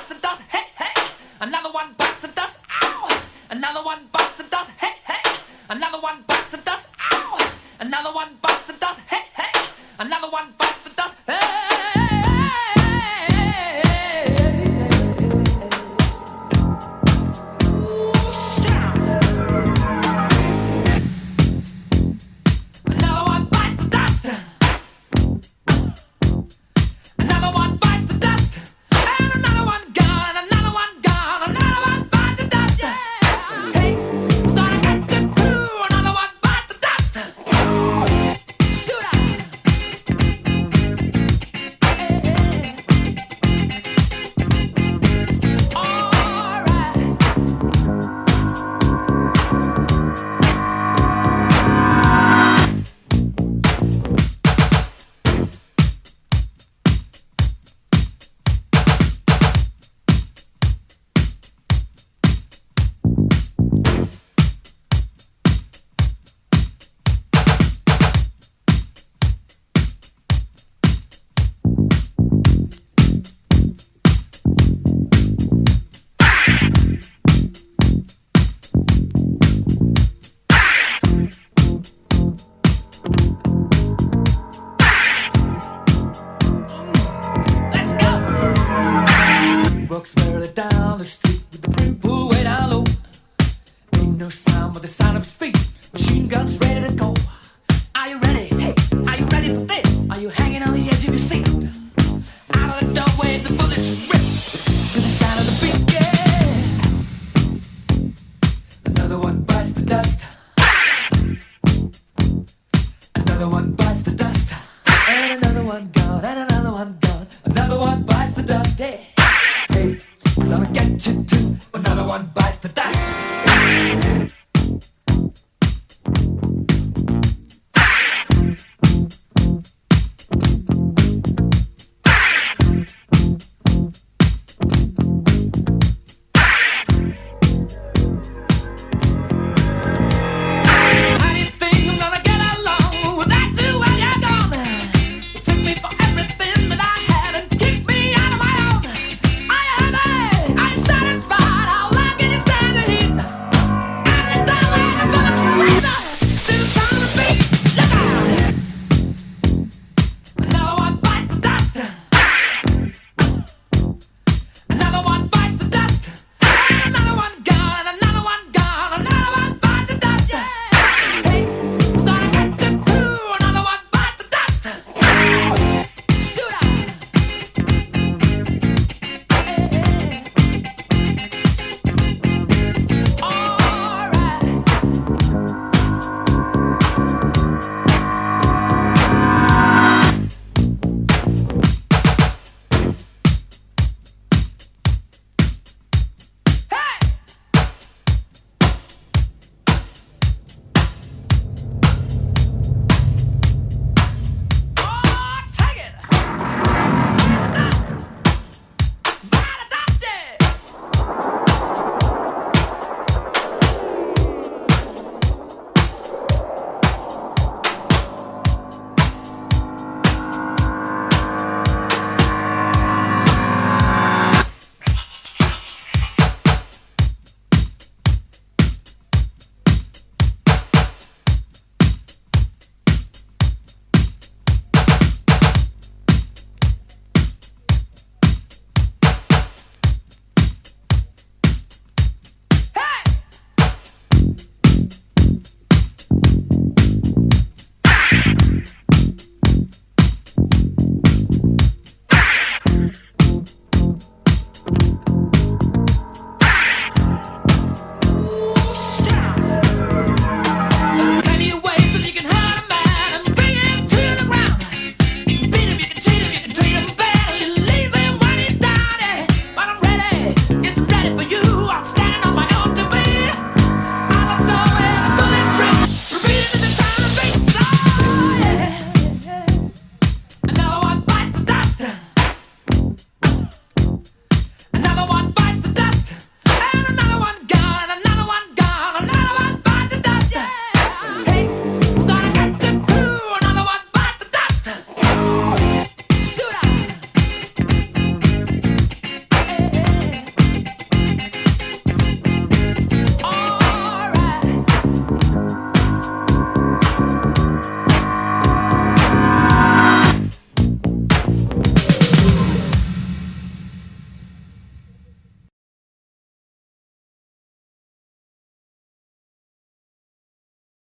bites the dust. Hey, hey. Another one bites the dust. Ow. Another one bites the dust. Hey, hey. Another one bites the dust. Ow. Another one bites the dust. Hey, hey. Another one bites the dust. Hey. Down the street with the brim pulled way down low. Ain't no sound but the sound of his feet. Machine guns ready to go. Are you ready? Hey, are you ready for this? Are you hanging on the edge of your seat? Out of the doorway the bullets rip to the sound of the beat. Yeah. Another one bites the dust. Another one bites the dust. And another one gone. And another one gone. Another one bites the dust. Hey, hey. I'm gonna get you too. Another one bites the dust.